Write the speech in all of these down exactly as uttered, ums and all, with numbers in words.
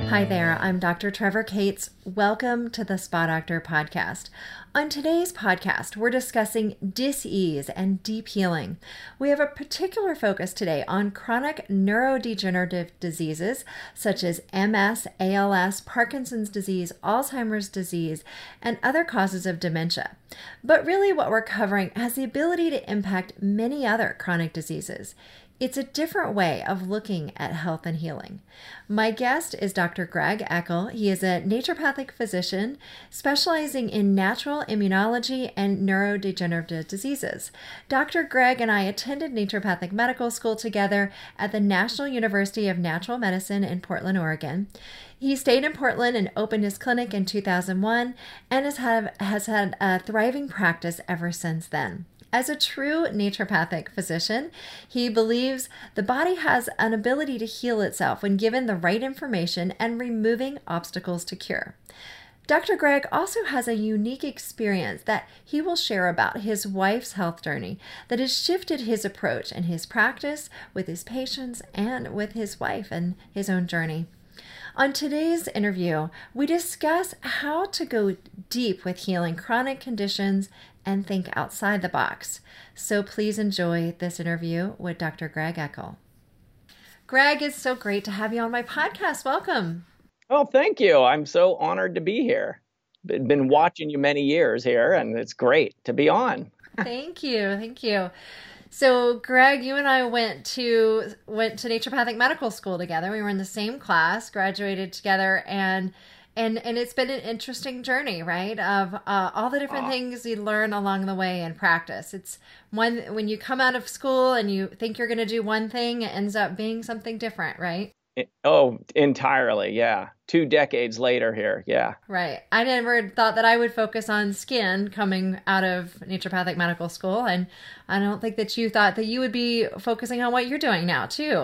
Hi there, I'm Doctor Trevor Cates. Welcome to the Spa Doctor podcast. On today's podcast, we're discussing dis-ease and deep healing. We have a particular focus today on chronic neurodegenerative diseases such as M S, A L S, Parkinson's disease, Alzheimer's disease, and other causes of dementia. But really what we're covering has the ability to impact many other chronic diseases. It's a different way of looking at health and healing. My guest is Doctor Greg Eckel. He is a naturopathic physician specializing in natural immunology and neurodegenerative diseases. Doctor Greg and I attended naturopathic medical school together at the National University of Natural Medicine in Portland, Oregon. He stayed in Portland and opened his clinic in two thousand one and has had, has had a thriving practice ever since then. As a true naturopathic physician, he believes the body has an ability to heal itself when given the right information and removing obstacles to cure. Doctor Greg also has a unique experience that he will share about his wife's health journey that has shifted his approach and his practice with his patients and with his wife and his own journey. On today's interview, we discuss how to go deep with healing chronic conditions and think outside the box. So please enjoy this interview with Doctor Greg Eckel. Greg, it's so great to have you on my podcast. Welcome. Oh, thank you. I'm so honored to be here. Been watching you many years here, and it's great to be on. Thank you. Thank you. So, Greg, you and I went to went to naturopathic medical school together. We were in the same class, graduated together, and and and it's been an interesting journey, right? Of uh, all the different oh. things you learn along the way in practice. It's one when you come out of school and you think you're going to do one thing, it ends up being something different, right? It, oh, entirely, yeah. Two decades later here, yeah. Right. I never thought that I would focus on skin coming out of naturopathic medical school, and I don't think that you thought that you would be focusing on what you're doing now, too.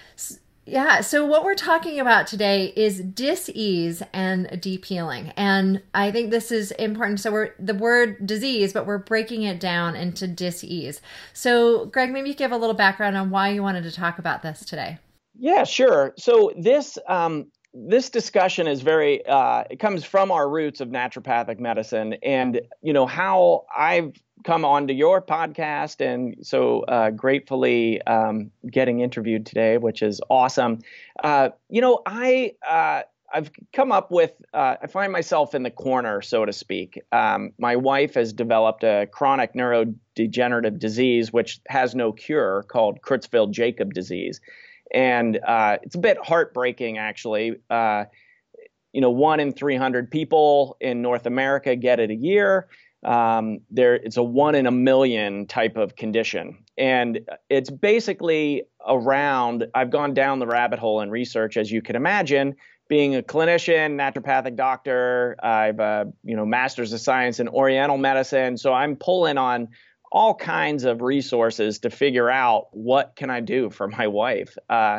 Yeah, so what we're talking about today is dis-ease and deep healing, and I think this is important. So we're the word disease, but we're breaking it down into dis-ease. So, Greg, maybe give a little background on why you wanted to talk about this today. Yeah, sure. So this um, this discussion is very, uh, it comes from our roots of naturopathic medicine, and, you know, how I've come onto your podcast and so uh, gratefully um, getting interviewed today, which is awesome. Uh, you know, I, uh, I've come up with, uh, I find myself in the corner, so to speak. Um, my wife has developed a chronic neurodegenerative disease, which has no cure, called Creutzfeldt-Jakob disease. And uh, it's a bit heartbreaking, actually. Uh, you know, one in three hundred people in North America get it a year. Um, there, it's a one in a million type of condition. And it's basically around, I've gone down the rabbit hole in research, as you can imagine, being a clinician, naturopathic doctor. I've, uh, you know, master's of science in Oriental medicine. So I'm pulling on all kinds of resources to figure out what can I do for my wife. Uh,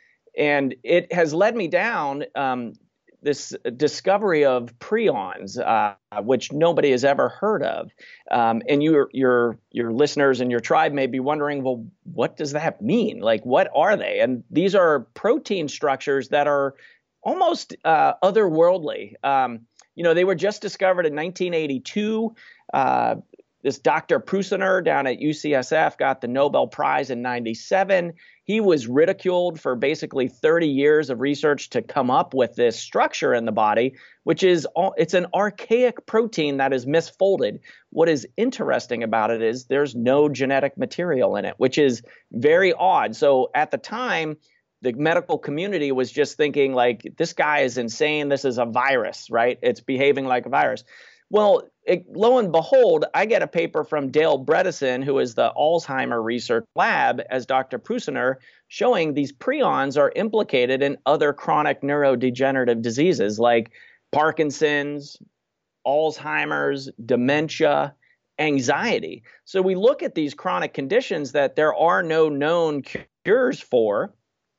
and it has led me down um, this discovery of prions, uh, which nobody has ever heard of. Um, and your, your, your listeners and your tribe may be wondering, well, what does that mean? Like, what are they? And these are protein structures that are almost uh, otherworldly. Um, you know, they were just discovered in nineteen eighty-two. Uh, This Doctor Prusiner down at U C S F got the Nobel Prize in ninety-seven. He was ridiculed for basically thirty years of research to come up with this structure in the body, which is, it's an archaic protein that is misfolded. What is interesting about it is there's no genetic material in it, which is very odd. So at the time, the medical community was just thinking like, this guy is insane. This is a virus, right? It's behaving like a virus. Well, it, lo and behold, I get a paper from Dale Bredesen, who is the Alzheimer research lab, as Doctor Prusiner, showing these prions are implicated in other chronic neurodegenerative diseases like Parkinson's, Alzheimer's, dementia, anxiety. So we look at these chronic conditions that there are no known cures for.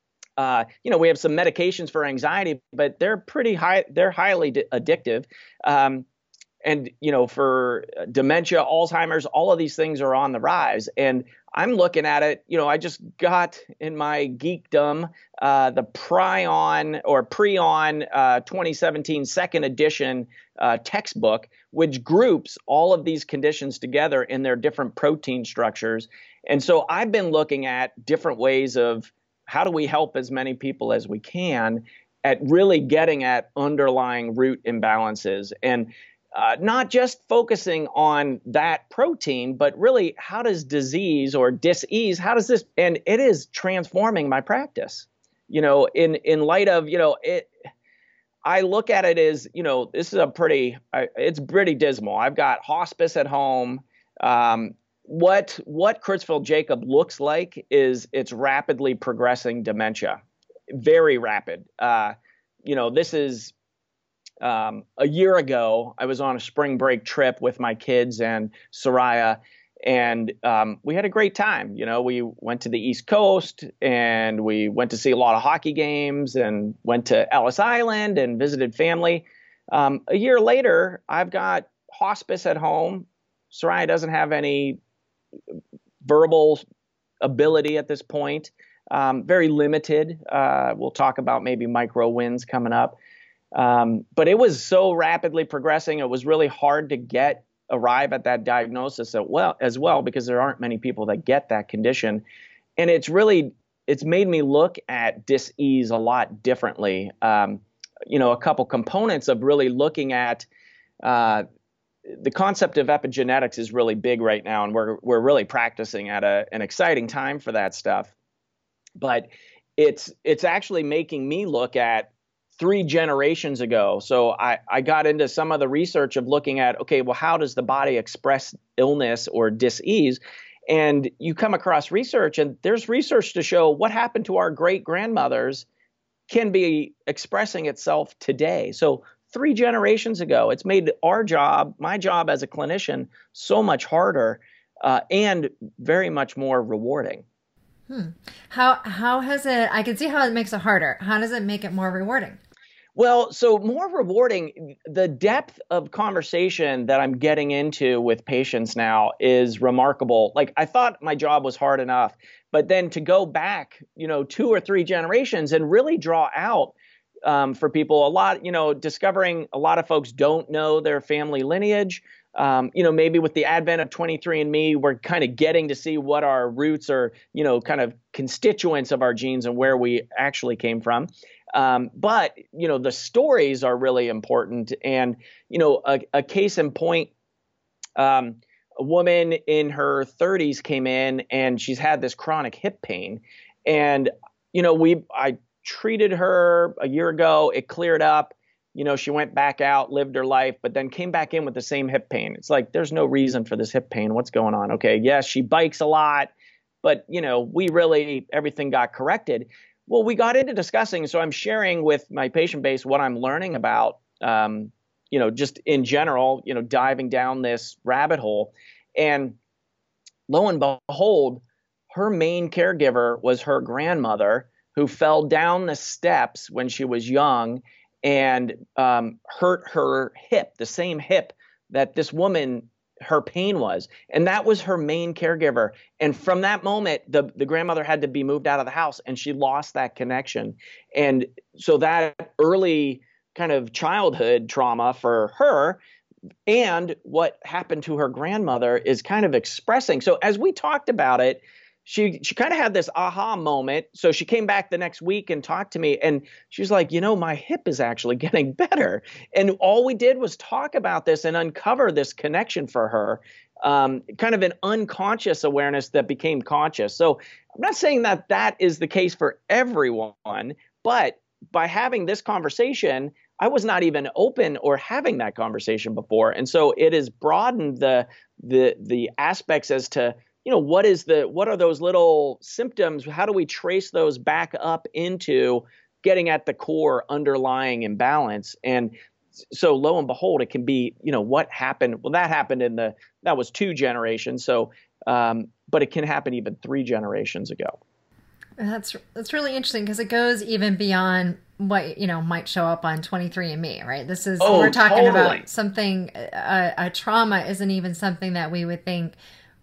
Uh, you know, we have some medications for anxiety, but they're pretty high. They're highly addictive. Um, And, you know, for dementia, Alzheimer's, all of these things are on the rise. And I'm looking at it, you know, I just got in my geekdom uh, the Prion or Prion uh, twenty seventeen second edition uh, textbook, which groups all of these conditions together in their different protein structures. And so I've been looking at different ways of how do we help as many people as we can at really getting at underlying root imbalances. And Uh, not just focusing on that protein, but really how does disease or dis-ease, how does this, and it is transforming my practice, you know, in, in light of, you know, it, I look at it as, you know, this is a pretty, uh, it's pretty dismal. I've got hospice at home. Um, what, what Creutzfeldt-Jakob looks like is it's rapidly progressing dementia, very rapid. Uh, you know, this is, Um, a year ago, I was on a spring break trip with my kids and Soraya, and um, we had a great time. You know, we went to the East Coast and we went to see a lot of hockey games and went to Ellis Island and visited family. Um, a year later, I've got hospice at home. Soraya doesn't have any verbal ability at this point, um, very limited. Uh, we'll talk about maybe micro wins coming up. Um, but it was so rapidly progressing. It was really hard to get arrive at that diagnosis as well, as well, because there aren't many people that get that condition. And it's really, it's made me look at dis-ease a lot differently. Um, you know, a couple components of really looking at, uh, the concept of epigenetics is really big right now. And we're, we're really practicing at a, an exciting time for that stuff. But it's, it's actually making me look at three generations ago. So I, I got into some of the research of looking at, okay, well, how does the body express illness or dis-ease? And you come across research, and there's research to show what happened to our great grandmothers can be expressing itself today. So three generations ago, it's made our job, my job as a clinician, so much harder uh, and very much more rewarding. Hmm. How, how has it, I can see how it makes it harder. How does it make it more rewarding? Well, so more rewarding, the depth of conversation that I'm getting into with patients now is remarkable. Like, I thought my job was hard enough, but then to go back, you know, two or three generations and really draw out um, for people a lot, you know, discovering a lot of folks don't know their family lineage. Um, you know, maybe with the advent of twenty-three and me, we're kind of getting to see what our roots are, you know, kind of constituents of our genes and where we actually came from. Um, but, you know, the stories are really important. And, you know, a, a case in point, um, a woman in her thirties came in and she's had this chronic hip pain. And, you know, we I treated her a year ago. It cleared up. You know, she went back out, lived her life, but then came back in with the same hip pain. It's like, there's no reason for this hip pain. What's going on? Okay, yes, she bikes a lot, but, you know, we really, everything got corrected. Well, we got into discussing, so I'm sharing with my patient base what I'm learning about, um, you know, just in general, you know, diving down this rabbit hole. And lo and behold, her main caregiver was her grandmother, who fell down the steps when she was young and um, hurt her hip, the same hip that this woman, her pain was. And that was her main caregiver. And from that moment, the, the grandmother had to be moved out of the house, and she lost that connection. And so that early kind of childhood trauma for her and what happened to her grandmother is kind of expressing. So as we talked about it, She she kind of had this aha moment. So she came back the next week and talked to me, and she's like, you know, my hip is actually getting better. And all we did was talk about this and uncover this connection for her, um, kind of an unconscious awareness that became conscious. So I'm not saying that that is the case for everyone, but by having this conversation, I was not even open or having that conversation before. And so it has broadened the the the aspects as to, you know, what is the, what are those little symptoms? How do we trace those back up into getting at the core underlying imbalance? And so lo and behold, it can be, you know, what happened? Well, that happened in the, that was two generations. So, um, but it can happen even three generations ago. That's, that's really interesting because it goes even beyond what, you know, might show up on twenty-three and me, right? This is, oh, we're talking totally. about something, a, a trauma isn't even something that we would think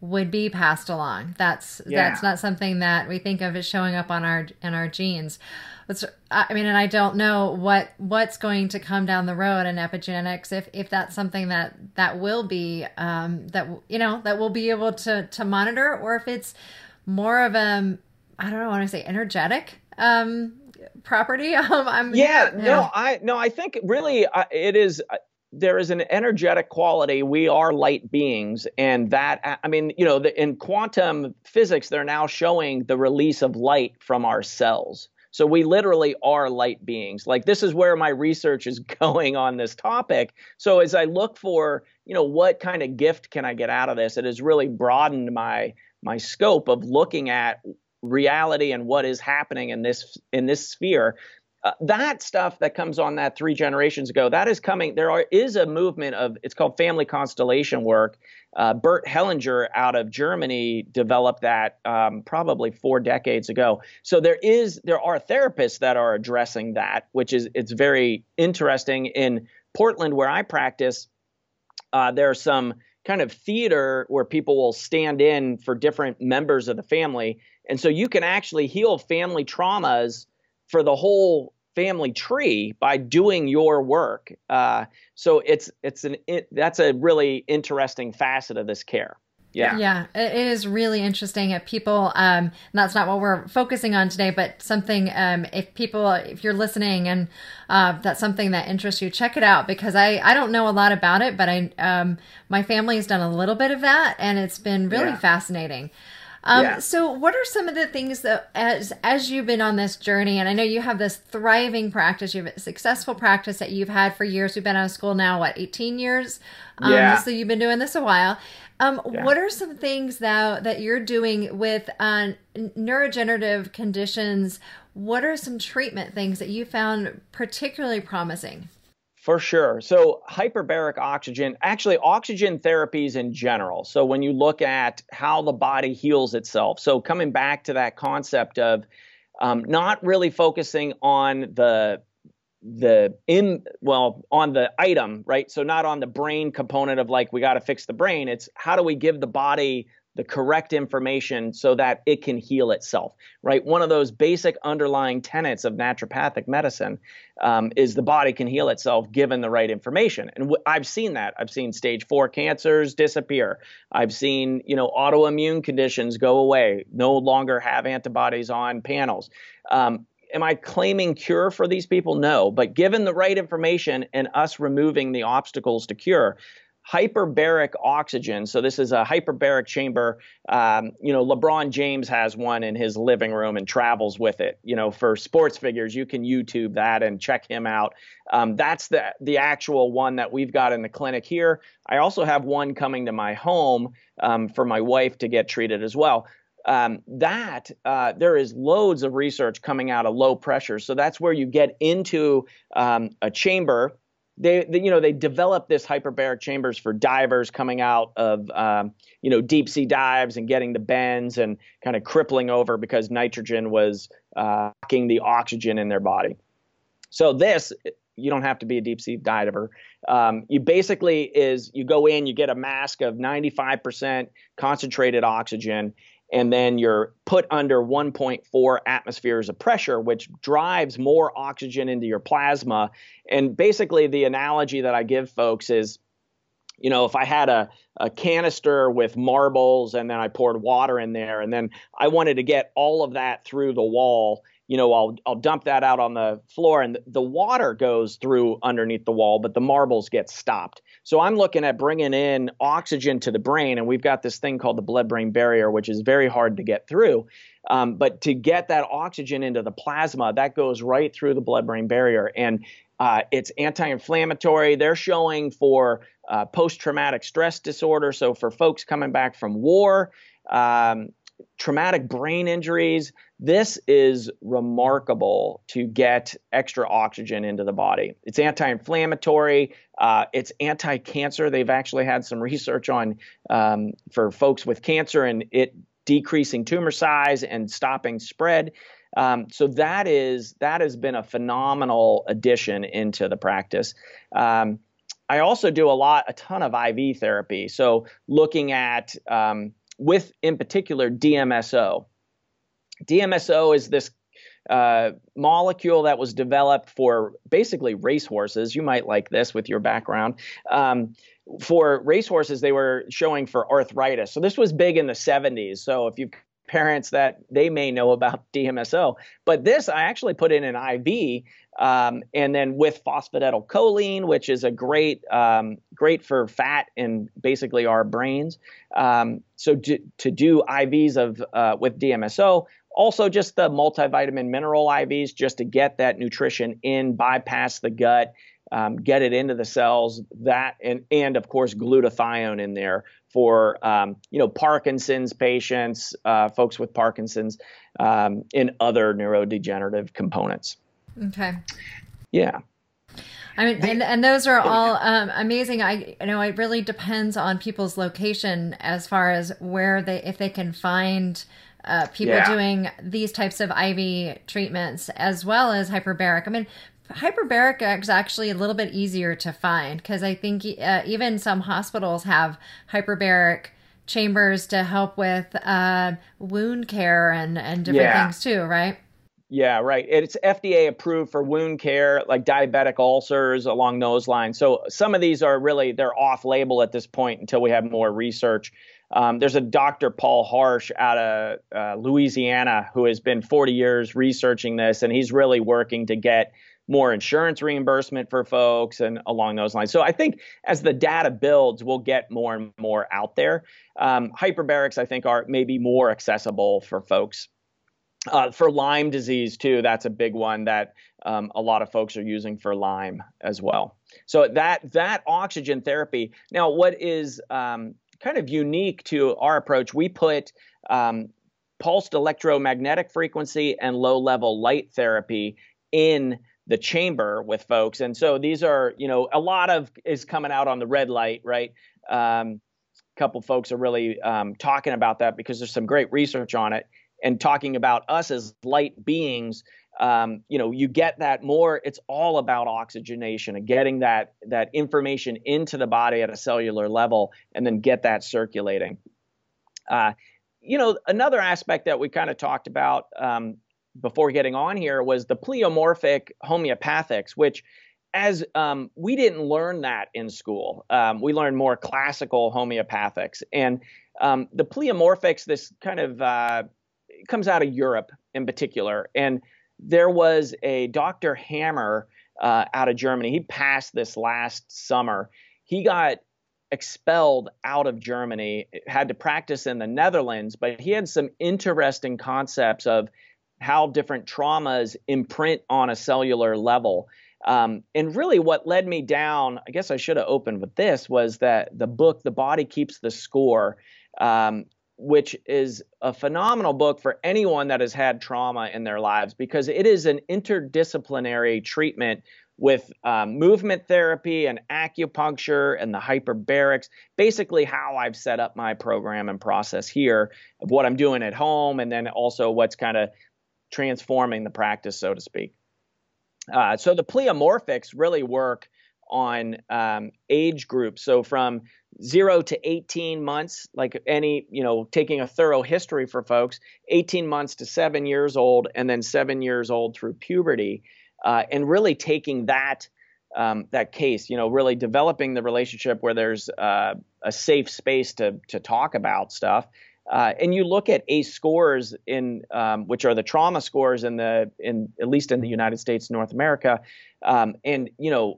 would be passed along. That's Yeah. that's not something that we think of as showing up on our in our genes. It's, I mean, and I don't know what what's going to come down the road in epigenetics, if if that's something that that will be um, that you know that we'll be able to to monitor, or if it's more of a, I don't know, I want to say energetic um, property. Um, I'm, yeah, yeah, no, I no, I think really uh, it is. Uh, there is an energetic quality. We are light beings, and that I mean, you know, the, in quantum physics, they're now showing the release of light from our cells. So we literally are light beings. Like, this is where my research is going on this topic. So as I look for, you know, what kind of gift can I get out of this, it has really broadened my my scope of looking at reality and what is happening in this in this sphere. Uh, that stuff that comes on that three generations ago, that is coming. There are, is a movement of, it's called family constellation work. Uh, Bert Hellinger out of Germany developed that um, probably four decades ago. So there is, there are therapists that are addressing that, which is, it's very interesting. In Portland, where I practice, uh, there's some kind of theater where people will stand in for different members of the family. And so you can actually heal family traumas for the whole family tree by doing your work. Uh, so it's it's an it, that's a really interesting facet of this care. Yeah, yeah, it is really interesting. If people, um, that's not what we're focusing on today, but something. Um, if people, if you're listening and uh, that's something that interests you, check it out, because I I don't know a lot about it, but I um my family has done a little bit of that, and it's been really yeah. fascinating. Um, yeah. So what are some of the things that, as as you've been on this journey, and I know you have this thriving practice, you have a successful practice that you've had for years. We've been out of school now, what, eighteen years? Um, yeah. So you've been doing this a while. Um, yeah. What are some things that, that you're doing with uh, neurodegenerative conditions? What are some treatment things that you found particularly promising? For sure. So hyperbaric oxygen, actually oxygen therapies in general. So when you look at how the body heals itself, so coming back to that concept of um, not really focusing on the the in well on the item, right? So not on the brain component of like, we got to fix the brain. It's how do we give the body the correct information so that it can heal itself, right? One of those basic underlying tenets of naturopathic medicine um, is the body can heal itself given the right information. And w- I've seen that. I've seen stage four cancers disappear. I've seen, you know, autoimmune conditions go away, no longer have antibodies on panels. Um, Am I claiming cure for these people? No, but given the right information and us removing the obstacles to cure, hyperbaric oxygen. So this is a hyperbaric chamber. Um, you know, LeBron James has one in his living room and travels with it. You know, for sports figures, you can YouTube that and check him out. Um, that's the the actual one that we've got in the clinic here. I also have one coming to my home um, for my wife to get treated as well. Um, that uh, there is loads of research coming out of low pressure. So that's where you get into um, a chamber. They, they, you know, they developed this hyperbaric chambers for divers coming out of, um, you know, deep sea dives and getting the bends and kind of crippling over because nitrogen was uh, blocking the oxygen in their body. So this, you don't have to be a deep sea diver. Um, you basically is you go in, you get a mask of ninety-five percent concentrated oxygen, and then you're put under one point four atmospheres of pressure, which drives more oxygen into your plasma. And basically the analogy that I give folks is, you know, if I had a, a canister with marbles and then I poured water in there and then I wanted to get all of that through the wall, you know, I'll I'll dump that out on the floor and the water goes through underneath the wall, but the marbles get stopped. So I'm looking at bringing in oxygen to the brain, and we've got this thing called the blood-brain barrier, which is very hard to get through. Um, but to get that oxygen into the plasma, that goes right through the blood-brain barrier, and uh, it's anti-inflammatory. They're showing for uh, post-traumatic stress disorder, so for folks coming back from war, um, traumatic brain injuries, this is remarkable to get extra oxygen into the body. It's anti-inflammatory. Uh, it's anti-cancer. They've actually had some research on um, for folks with cancer and it decreasing tumor size and stopping spread. Um, so that is that has been a phenomenal addition into the practice. Um, I also do a lot, a ton of I V therapy. So looking at um, with, in particular, D M S O. D M S O is this uh, molecule that was developed for basically racehorses. You might like this with your background. Um, for racehorses, they were showing for arthritis. So this was big in the seventies. So if you've parents that they may know about D M S O, but this I actually put in an I V, um, and then with phosphatidylcholine, which is a great, um, great for fat in basically our brains. Um, so to, to do I Vs of uh, with D M S O, also just the multivitamin mineral I Vs, just to get that nutrition in, bypass the gut, um, get it into the cells. That and and of course glutathione in there for um, you know Parkinson's patients, uh, folks with Parkinson's, um, and other neurodegenerative components. Okay. Yeah. I mean, and, and those are all um, amazing. I you know it really depends on people's location as far as where they if they can find uh, people Yeah. doing these types of I V treatments as well as hyperbaric. I mean, hyperbaric is actually a little bit easier to find because I think uh, even some hospitals have hyperbaric chambers to help with uh, wound care and, and different Yeah. things too, right? Yeah, right. It's F D A approved for wound care, like diabetic ulcers, along those lines. So some of these are really, they're off label at this point until we have more research. Um, there's a Doctor Paul Harsh out of uh, Louisiana who has been forty years researching this, and he's really working to get more insurance reimbursement for folks and along those lines. So I think as the data builds, we'll get more and more out there. Um, hyperbarics, I think, are maybe more accessible for folks. Uh, for Lyme disease, too, that's a big one that um, a lot of folks are using for Lyme as well. So that that oxygen therapy. Now, what is um, kind of unique to our approach, we put um, pulsed electromagnetic frequency and low-level light therapy in the chamber with folks. And so these are, you know, a lot of is coming out on the red light, right? Um, a couple folks are really um, talking about that because there's some great research on it. And talking about us as light beings, um, you know, you get that more. It's all about oxygenation and getting that that information into the body at a cellular level, and then get that circulating. Uh, you know, another aspect that we kind of talked about um, before getting on here was the pleomorphic homeopathics, which, as um, we didn't learn that in school, um, we learned more classical homeopathics, and um, the pleomorphics, this kind of uh, comes out of Europe in particular. And there was a Doctor Hammer uh, out of Germany. He passed this last summer. He got expelled out of Germany, had to practice in the Netherlands, but he had some interesting concepts of how different traumas imprint on a cellular level. Um, and really what led me down, I guess I should have opened with this, was that the book, The Body Keeps the Score, um, which is a phenomenal book for anyone that has had trauma in their lives, because it is an interdisciplinary treatment with um, movement therapy and acupuncture and the hyperbarics, basically how I've set up my program and process here of what I'm doing at home, and then also what's kind of transforming the practice, so to speak. Uh, so the pleomorphics really work on um, age groups. So from zero to eighteen months, like any, you know, taking a thorough history for folks, eighteen months to seven years old, and then seven years old through puberty, uh, and really taking that um, that case, you know, really developing the relationship where there's uh, a safe space to to talk about stuff. Uh, and you look at A C E scores in um, which are the trauma scores in the in at least in the United States, North America, um, and you know.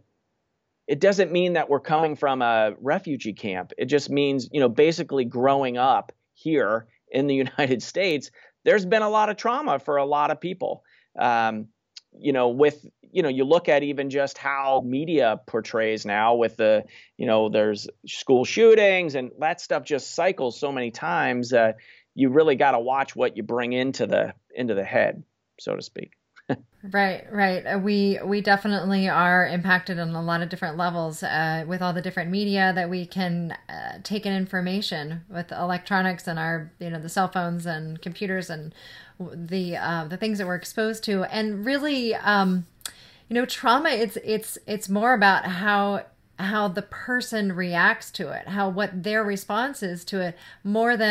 It doesn't mean that we're coming from a refugee camp. It just means, you know, basically growing up here in the United States, there's been a lot of trauma for a lot of people. Um, you know, with, you know, you look at even just how media portrays now with the, you know, there's school shootings and that stuff just cycles so many times. Uh, you really got to watch what you bring into the into the head, so to speak. Right, right. Uh, We we definitely are impacted on a lot of different levels uh, with all the different media that we can uh, take in information with electronics and our, you know, the cell phones and computers and the uh, the things that we're exposed to. And really, um, you know, trauma, it's it's it's more about how how the person reacts to it, how what their response is to it, more than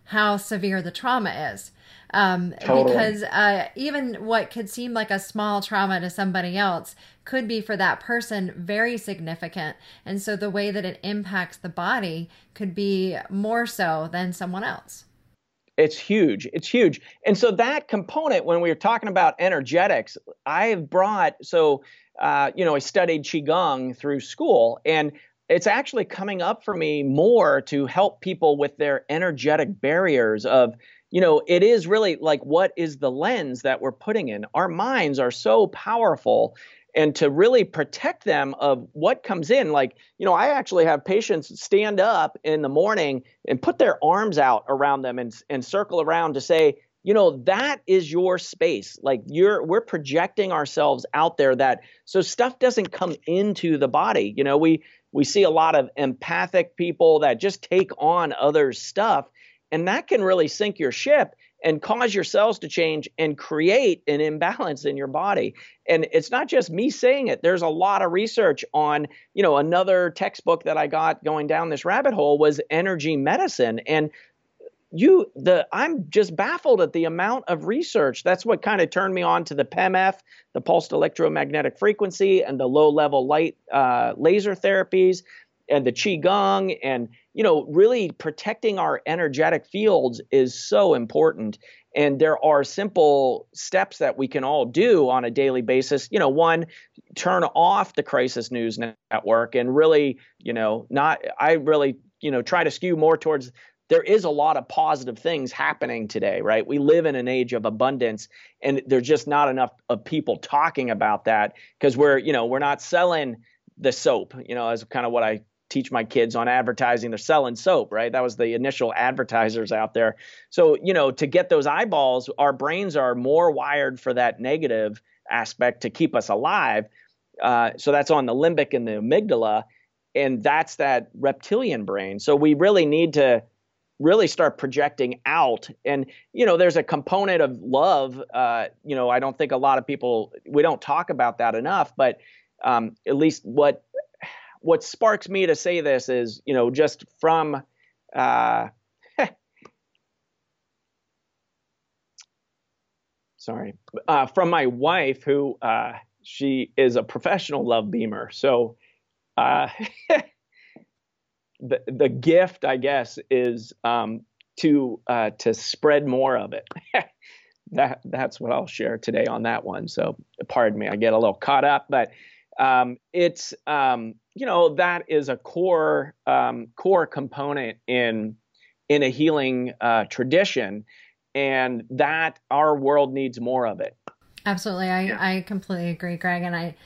how severe the trauma is. Um, Totally. Because uh, even what could seem like a small trauma to somebody else could be for that person very significant. And so the way that it impacts the body could be more so than someone else. It's huge. It's huge. And so that component, when we were talking about energetics, I've brought, so, uh, you know, I studied Qigong through school, and it's actually coming up for me more to help people with their energetic barriers of, you know, it is really like, what is the lens that we're putting in? Our minds are so powerful, and to really protect them of what comes in. Like, you know, I actually have patients stand up in the morning and put their arms out around them and, and circle around to say, you know, that is your space. Like you're, we're projecting ourselves out there, that so stuff doesn't come into the body. You know, we, we see a lot of empathic people that just take on others' stuff, and that can really sink your ship and cause your cells to change and create an imbalance in your body. And it's not just me saying it. There's a lot of research on, you know, another textbook that I got going down this rabbit hole was energy medicine. And you, the, I'm just baffled at the amount of research. That's what kind of turned me on to the P E M F, the pulsed electromagnetic frequency, and the low level light uh, laser therapies, and the Qigong, and, you know, really protecting our energetic fields is so important. And there are simple steps that we can all do on a daily basis. You know, one, turn off the crisis news network and really, you know, not, I really, you know, try to skew more towards, there is a lot of positive things happening today, right? We live in an age of abundance, and there's just not enough of people talking about that, because we're, you know, we're not selling the soap, you know, as kind of what I teach my kids on advertising. They're selling soap, right? That was the initial advertisers out there. So, you know, to get those eyeballs, our brains are more wired for that negative aspect to keep us alive. Uh, so that's on the limbic and the amygdala, and that's that reptilian brain. So we really need to really start projecting out. And, you know, there's a component of love. Uh, you know, I don't think a lot of people, we don't talk about that enough, but um, at least what, What sparks me to say this is, you know, just from, uh, sorry, uh, from my wife, who uh, she is a professional love beamer. So uh, the the gift, I guess, is um, to uh, to spread more of it. that that's what I'll share today on that one. So pardon me, I get a little caught up, but um, it's um, you know, that is a core um, core component in in a healing uh, tradition, and that our world needs more of it. Absolutely, I, Yeah. I completely agree, Greg, and I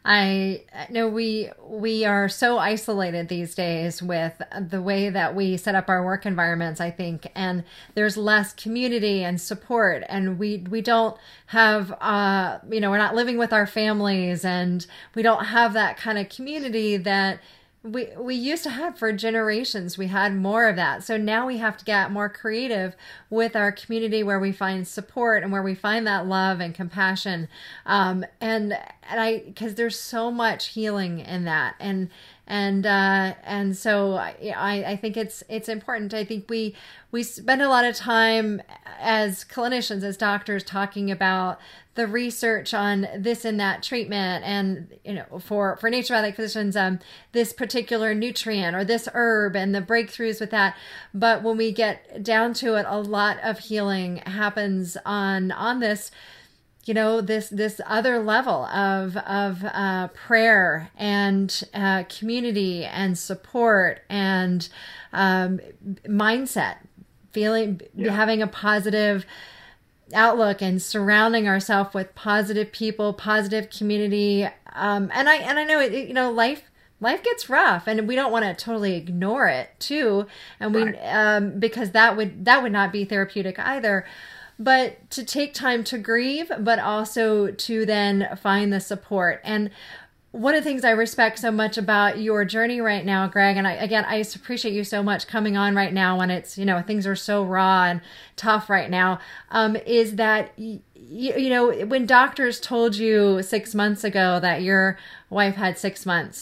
I know we we are so isolated these days with the way that we set up our work environments, I think, and there's less community and support, and we we don't have uh you know, we're not living with our families, and we don't have that kind of community that we we used to have for generations. We had more of that. So now we have to get more creative with our community, where we find support and where we find that love and compassion. Um, and and I, because there's so much healing in that. And and uh, and so I I think it's it's important. I think we we spend a lot of time as clinicians, as doctors, talking about the research on this and that treatment, and, you know, for for naturopathic physicians, um, this particular nutrient or this herb and the breakthroughs with that. But when we get down to it, a lot of healing happens on on this, you know, this this other level of of uh, prayer and uh, community and support and um, mindset, feeling Yeah. having a positive outlook and surrounding ourselves with positive people, positive community. Um, and I and I know it, you know, life life gets rough, and we don't want to totally ignore it too. And we Right. um, because that would that would not be therapeutic either. But to take time to grieve, but also to then find the support. And one of the things I respect so much about your journey right now, Greg, and I, again, I just appreciate you so much coming on right now when it's, you know, things are so raw and tough right now, um, is that, y- you know, when doctors told you six months ago that your wife had six months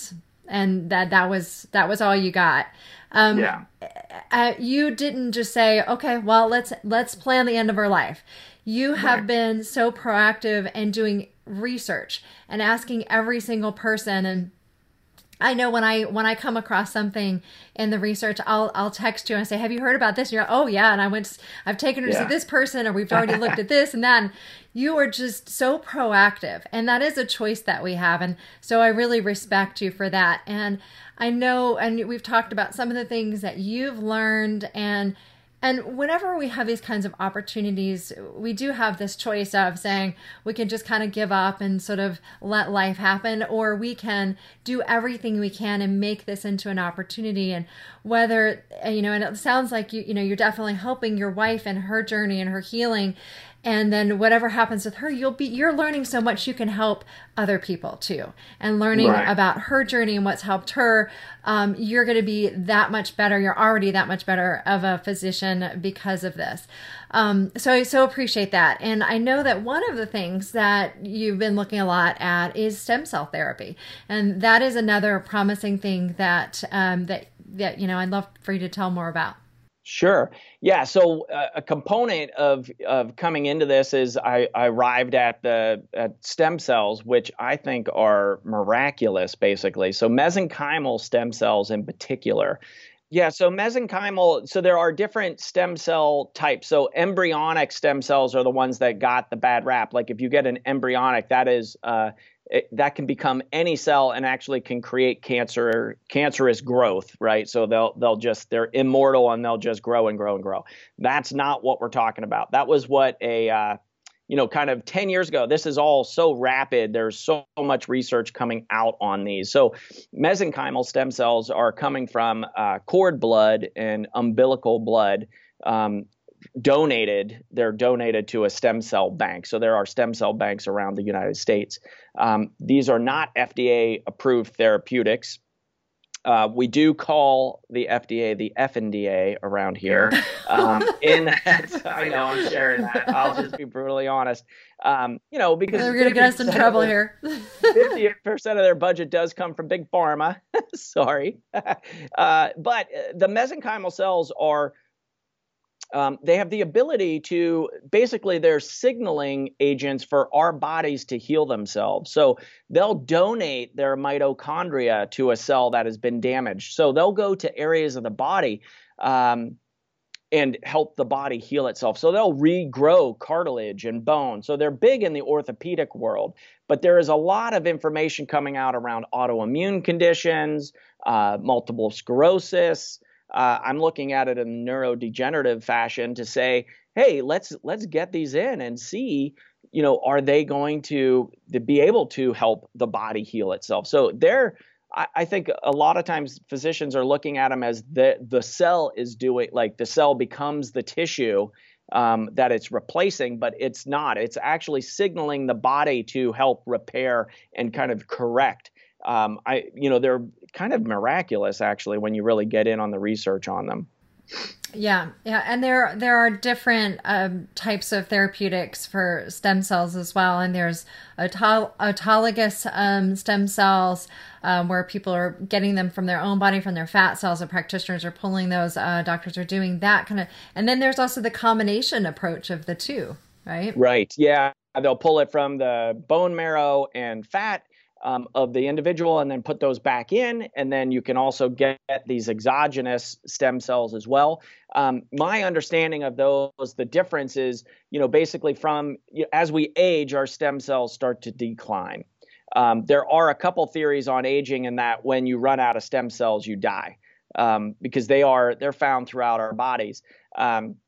and that that was that was all you got. Um, yeah. Uh, you didn't just say, okay, well, let's let's plan the end of our life. You have Right. been so proactive and doing research and asking every single person. And I know when I when I come across something in the research, I'll I'll text you and say, "Have you heard about this?" And you're like, "Oh yeah," and I went, I've taken her to Yeah. see this person, or we've already looked at this and that. And you are just so proactive, and that is a choice that we have, and so I really respect you for that. And I know, and we've talked about some of the things that you've learned, and and whenever we have these kinds of opportunities, we do have this choice of saying we can just kind of give up and sort of let life happen, or we can do everything we can and make this into an opportunity. And whether, you know, and it sounds like you, you know, you're definitely helping your wife and her journey and her healing. And then whatever happens with her, you'll be, you're learning so much you can help other people too. And learning Right. about her journey and what's helped her, um, you're going to be that much better. You're already that much better of a physician because of this. Um, so I so appreciate that. And I know that one of the things that you've been looking a lot at is stem cell therapy. And that is another promising thing that, um, that, that, you know, I'd love for you to tell more about. Sure. Yeah. So uh, a component of of coming into this is I, I arrived at the at stem cells, which I think are miraculous, basically. So mesenchymal stem cells in particular. Yeah. So mesenchymal. So there are different stem cell types. So embryonic stem cells are the ones that got the bad rap. Like if you get an embryonic, that is uh, it, that can become any cell and actually can create cancer, cancerous growth, right? So they'll they'll just they're immortal and they'll just grow and grow and grow. That's not what we're talking about. That was what a uh, you know, kind of ten years ago. This is all so rapid. There's so much research coming out on these. So mesenchymal stem cells are coming from uh, cord blood and umbilical blood. Um, donated, they're donated to a stem cell bank. So there are stem cell banks around the United States. Um, these are not F D A approved therapeutics. Uh, we do call the F D A the F N D A around here. Um, in that, I know I'm sharing that. I'll just be brutally honest. Um, you know, because they're going to get us in trouble their, here. fifty percent of their budget does come from big pharma. Sorry. uh, but the mesenchymal cells are Um, they have the ability to basically they're signaling agents for our bodies to heal themselves. So they'll donate their mitochondria to a cell that has been damaged. So they'll go to areas of the body um, and help the body heal itself. So they'll regrow cartilage and bone. So they're big in the orthopedic world. But there is a lot of information coming out around autoimmune conditions, uh, multiple sclerosis. Uh, I'm looking at it in neurodegenerative fashion to say, hey, let's let's get these in and see, you know, are they going to, to be able to help the body heal itself? So they're, I, I think a lot of times physicians are looking at them as the the cell is doing, like the cell becomes the tissue um, that it's replacing, but it's not. It's actually signaling the body to help repair and kind of correct. Um, I, you know, they're kind of miraculous actually when you really get in on the research on them. Yeah, yeah, and there there are different um, types of therapeutics for stem cells as well, and there's auto- autologous um, stem cells um, where people are getting them from their own body, from their fat cells. The practitioners are pulling those. Uh, doctors are doing that kind of, and then there's also the combination approach of the two, right? Right. Yeah, they'll pull it from the bone marrow and fat Um, of the individual and then put those back in. And then you can also get these exogenous stem cells as well. Um, my understanding of those, the difference is, you know, basically from as we age, our stem cells start to decline. Um, there are a couple theories on aging in that when you run out of stem cells, you die um, because they are, they're found throughout our bodies. Um,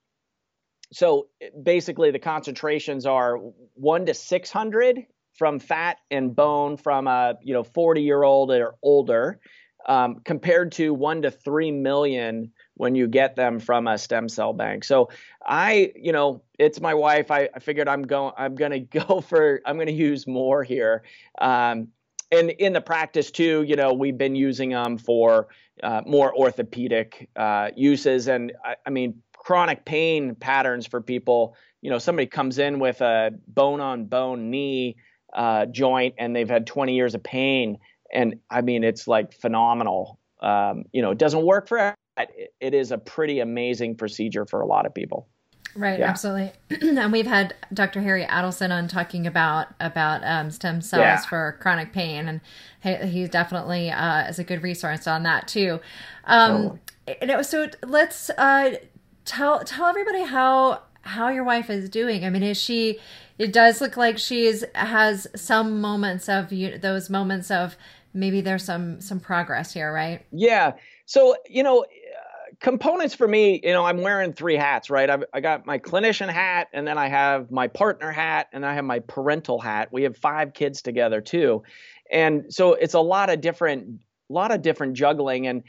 so basically the concentrations are one to six hundred from fat and bone from a you know forty year old or older, um, compared to one to three million when you get them from a stem cell bank. So I, you know, it's my wife. I, I figured I'm going. I'm going to go for. I'm going to use more here. Um, and in the practice too, you know, we've been using them for uh, more orthopedic uh, uses, and I, I mean chronic pain patterns for people. You know, somebody comes in with a bone on bone knee Uh, joint and they've had twenty years of pain and I mean, it's like phenomenal. Um, you know, it doesn't work for everyone. It, it is a pretty amazing procedure for a lot of people. Right, Yeah. absolutely. And we've had Doctor Harry Adelson on talking about about um, stem cells Yeah. for chronic pain, and he, he definitely uh, is a good resource on that too. Um, Totally. you know, so let's uh, tell tell everybody how how your wife is doing. I mean, is she? It does look like she's has some moments of you, those moments of maybe there's some some progress here, right? Yeah. So, you know, components for me, you know, I'm wearing three hats, right? I've, I got my clinician hat, and then I have my partner hat, and I have my parental hat. We have five kids together too. And so it's a lot of different, lot of different juggling. And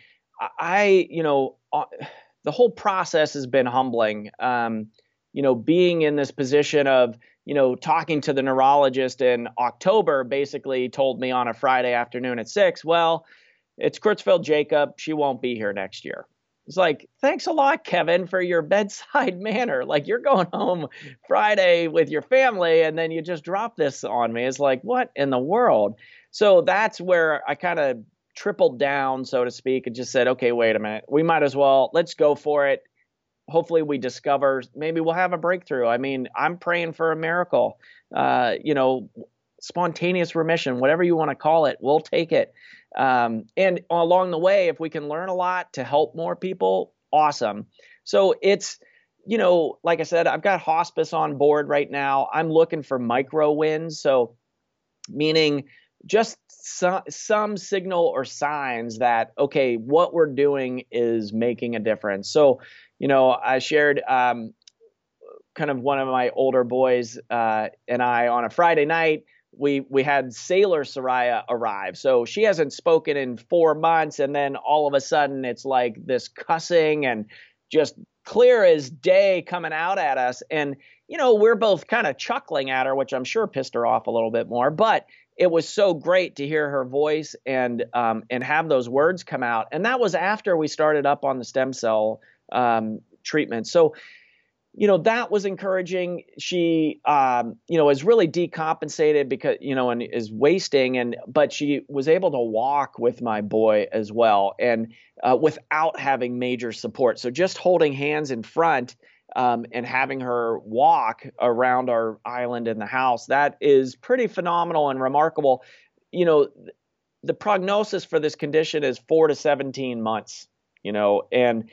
I, you know, uh, the whole process has been humbling. Um, you know, being in this position of, you know, talking to the neurologist in October, basically told me on a Friday afternoon at six, well, it's Creutzfeldt Jakob. She won't be here next year. It's like, thanks a lot, Kevin, for your bedside manner. Like, you're going home Friday with your family, and then you just drop this on me. It's like, what in the world? So that's where I kind of tripled down, so to speak, and just said, okay, wait a minute. We might as well, let's go for it. Hopefully we discover, maybe we'll have a breakthrough. I mean, I'm praying for a miracle, uh, you know, spontaneous remission, whatever you want to call it, we'll take it. Um, and along the way, if we can learn a lot to help more people, awesome. So it's, you know, like I said, I've got hospice on board right now. I'm looking for micro wins. So meaning just some, some signal or signs that, okay, what we're doing is making a difference. So, you know, I shared, um, kind of one of my older boys, uh, and I on a Friday night, we we had Sailor Soraya arrive. So she hasn't spoken in four months. And then all of a sudden it's like this cussing and just clear as day coming out at us. And, you know, we're both kind of chuckling at her, which I'm sure pissed her off a little bit more. But it was so great to hear her voice and um, and have those words come out. And that was after we started up on the stem cell um, treatment. So, you know, that was encouraging. She, um, you know, is really decompensated because, you know, and is wasting. And, but she was able to walk with my boy as well. And uh, without having major support. So just holding hands in front um, and having her walk around our island in the house, that is pretty phenomenal and remarkable. You know, the prognosis for this condition is four to seventeen months, you know, and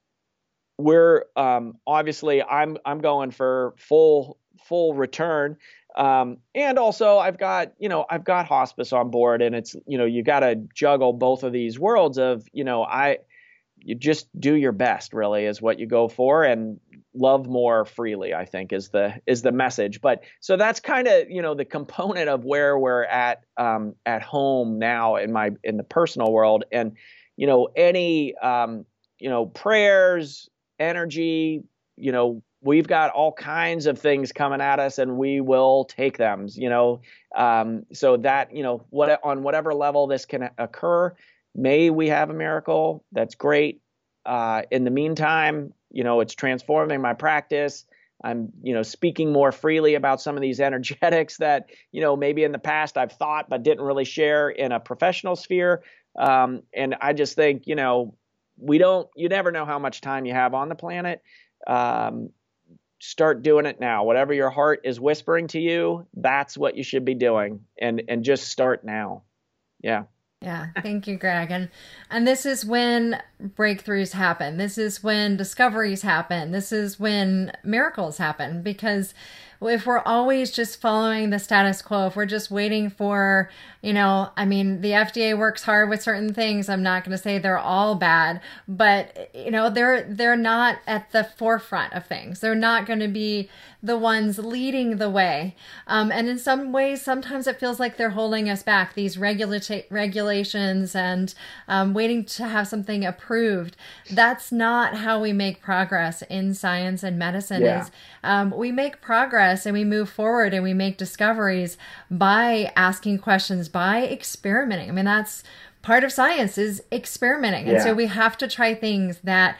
we're um, obviously I'm I'm going for full full return, um, and also I've got you know I've got hospice on board, and it's you know you got to juggle both of these worlds of you know I you just do your best really is what you go for, and love more freely, I think is the is the message. But so that's kind of you know the component of where we're at um, at home now in my in the personal world, and you know any um, you know prayers, energy, you know, we've got all kinds of things coming at us and we will take them, you know. Um, so that, you know, what on whatever level this can occur, may we have a miracle. That's great. Uh, in the meantime, you know, it's transforming my practice. I'm, you know, speaking more freely about some of these energetics that, you know, maybe in the past I've thought but didn't really share in a professional sphere. Um, and I just think, you know, we don't, you never know how much time you have on the planet. Um, start doing it now. Whatever your heart is whispering to you, that's what you should be doing. And, and just start now. Yeah. Yeah. Thank you, Greg. And, and this is when breakthroughs happen. This is when discoveries happen. This is when miracles happen, because if we're always just following the status quo, if we're just waiting for, you know, I mean, the F D A works hard with certain things. I'm not going to say they're all bad, but you know, they're, they're not at the forefront of things. They're not going to be the ones leading the way. Um, and in some ways, sometimes it feels like they're holding us back, these regulata- regulations and um, waiting to have something approved. That's not how we make progress in science and medicine. Yeah. Is um, we make progress and we move forward and we make discoveries by asking questions, by experimenting. I mean, that's part of science is experimenting. And Yeah. so we have to try things that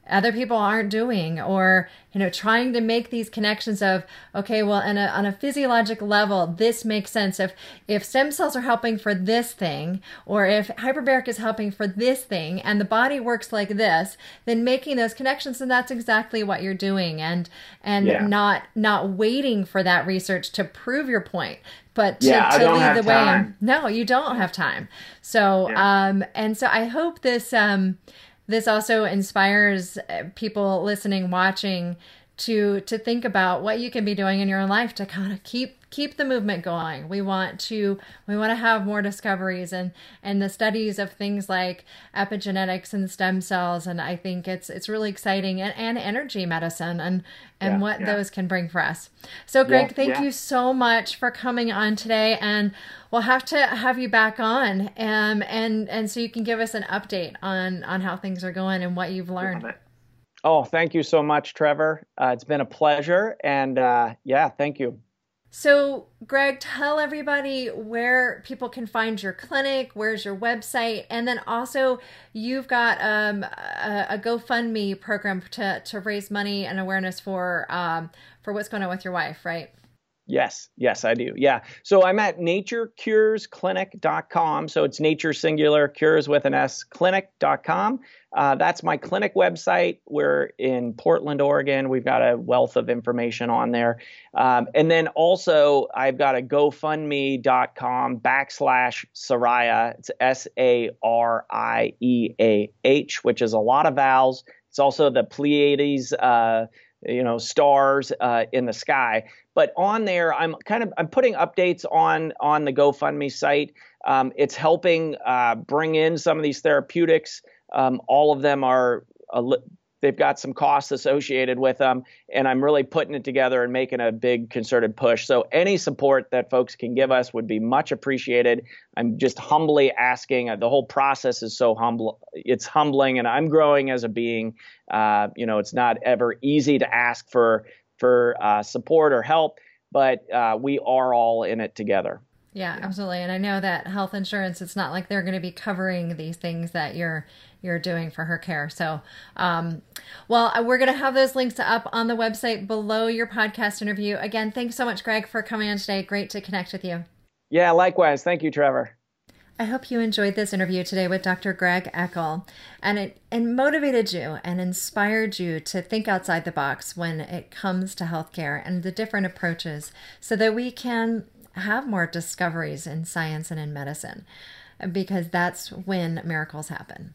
other people aren't doing, or, you know, trying to make these connections of, okay, well, on a, on a physiologic level, this makes sense. If, if stem cells are helping for this thing, or if hyperbaric is helping for this thing, and the body works like this, then making those connections, and that's exactly what you're doing. And, and yeah. not, not waiting for that research to prove your point, but to, yeah, to lead the time. way. No, you don't have time. So, yeah. um, and so I hope this, um, this also inspires people listening, watching, to to think about what you can be doing in your life to kind of keep keep the movement going. We want to we want to have more discoveries and and the studies of things like epigenetics and stem cells, and I think it's it's really exciting, and, and energy medicine and and yeah, what yeah. those can bring for us. So Greg, yeah, thank yeah. you so much for coming on today, and we'll have to have you back on, um, and and so you can give us an update on on how things are going and what you've learned. Oh, thank you so much, Trevor. Uh, it's been a pleasure. And uh, yeah, thank you. So, Greg, tell everybody where people can find your clinic, where's your website, and then also you've got um, a, a GoFundMe program to, to raise money and awareness for um, for what's going on with your wife, right? Yes, yes, I do. Yeah. So I'm at nature cures clinic dot com. So it's nature singular, cures with an S, clinic dot com. Uh, that's my clinic website. We're in Portland, Oregon. We've got a wealth of information on there. Um, and then also I've got a GoFundMe dot com backslash Saraya. It's S A R I E A H, which is a lot of vowels. It's also the Pleiades, uh, you know, stars uh, in the sky. But on there, I'm kind of I'm putting updates on on the GoFundMe site. Um, it's helping uh, bring in some of these therapeutics. Um, all of them are a li- they've got some costs associated with them, and I'm really putting it together and making a big concerted push. So any support that folks can give us would be much appreciated. I'm just humbly asking. Uh, the whole process is so humble. It's humbling, and I'm growing as a being. Uh, you know, it's not ever easy to ask for for uh, support or help, but uh, we are all in it together. Yeah, yeah, absolutely. And I know that health insurance, it's not like they're going to be covering these things that you're you're doing for her care. So, um, well, we're going to have those links up on the website below your podcast interview. Again, thanks so much, Greg, for coming on today. Great to connect with you. Yeah, likewise. Thank you, Trevor. I hope you enjoyed this interview today with Doctor Greg Eckel, and it and motivated you and inspired you to think outside the box when it comes to healthcare and the different approaches, so that we can have more discoveries in science and in medicine, because that's when miracles happen.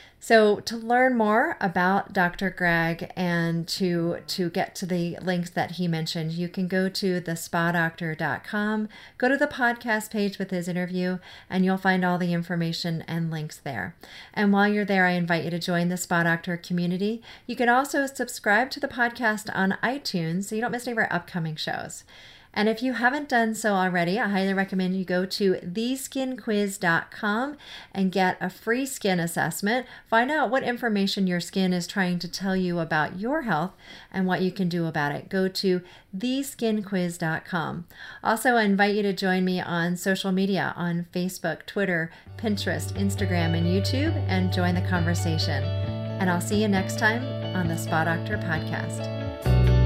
So to learn more about Doctor Greg and to to get to the links that he mentioned, you can go to the spa doctor dot com, go to the podcast page with his interview, and you'll find all the information and links there. And while you're there, I invite you to join the Spa Doctor community. You can also subscribe to the podcast on iTunes so you don't miss any of our upcoming shows. And if you haven't done so already, I highly recommend you go to the skin quiz dot com and get a free skin assessment. Find out what information your skin is trying to tell you about your health and what you can do about it. Go to the skin quiz dot com. Also, I invite you to join me on social media on Facebook, Twitter, Pinterest, Instagram, and YouTube, and join the conversation. And I'll see you next time on the Spa Doctor Podcast.